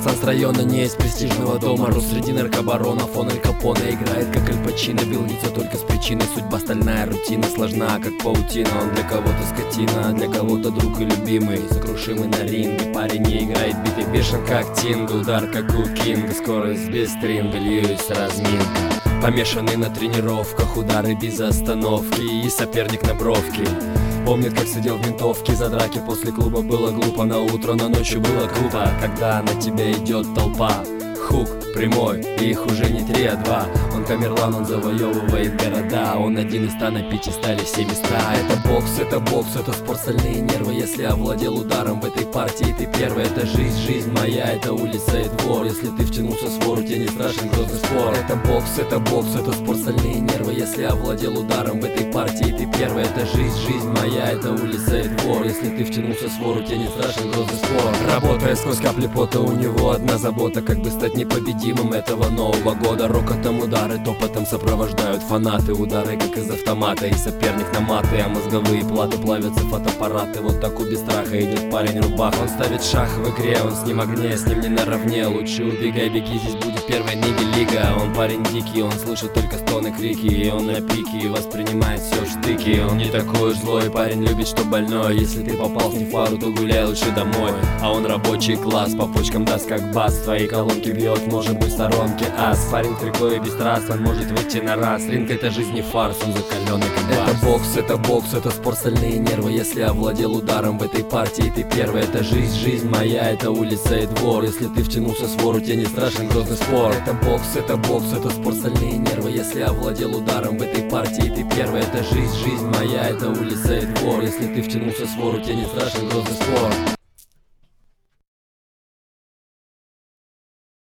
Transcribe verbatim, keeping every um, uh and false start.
пацан с района, не из престижного дома. Рос среди наркобаронов, он Аль Капоне. Играет как Аль Пачино, бил лицо только с причиной. Судьба стальная, рутина сложна, как паутина. Он для кого-то скотина, а для кого-то друг и любимый. Сокрушимый на ринге, парень не играет биты. Бешен как Тинга, удар как у Кинга. Скорость без стринга, Льюис разминка. Помешанный на тренировках, удары без остановки. И соперник на бровке. Помнит, как сидел в ментовке за драки. После клуба было глупо, на утро, на ночью было круто. Когда на тебя идет толпа. Хук прямой, и их уже не три, а два. Он Камерлан, он завоевывает города. Он один из ста, на пичи стали все места. Это бокс, это бокс, это спорт, стальные нервы. Если овладел ударом в этой партии, ты первый. Это жизнь, жизнь моя, это улица и двор. Если ты втянулся в свору, тебе не страшен грозный спор. Это бокс, это бокс, это спорт, стальные нервы. Если овладел ударом в этой партии, ты первый. Это жизнь, жизнь моя, это улица и двор. Если ты втянулся в свору, тебе не страшен грозный спор. Работая сквозь капли пота, у него одна забота: как бы стать непобедимым этого Нового года. Рокотом удары, топотом сопровождают фанаты. Удары как из автомата, и соперник на маты. А мозговые платы плавятся фотоаппараты. Вот так у без страха идет парень рубах. Он ставит шах в игре, он с ним огне, с ним не наравне. Лучше убегай, беги, здесь будет первая ниги-лига. Он парень дикий, он слышит только стоны, крики. И он на пике, и воспринимает все в штыки. Он не такой уж злой, парень любит, что больной. Если ты попал в нефару, то гуляй лучше домой. А он рабочий класс, по почкам даст как бас. Твои колонки бьет, может быть, в сторонке ас. Парень трико и без трасс, он может выйти на раз. Ринг — это жизнь не фарс, он закаленный как бас. Это бокс, это бокс, это спорт, стальные нервы. Если овладел ударом в этой партии, ты первый. Это жизнь, жизнь моя, это улица и двор. Если ты втянулся в свору, тебе не страшен грозный спор. Это бокс, это бокс, это спорт, стальные нервы. Если овладел ударом в этой партии, ты первый. Это жизнь, жизнь моя, это улица и двор. Если ты втянулся в свору, тебе не страшен грозный спор.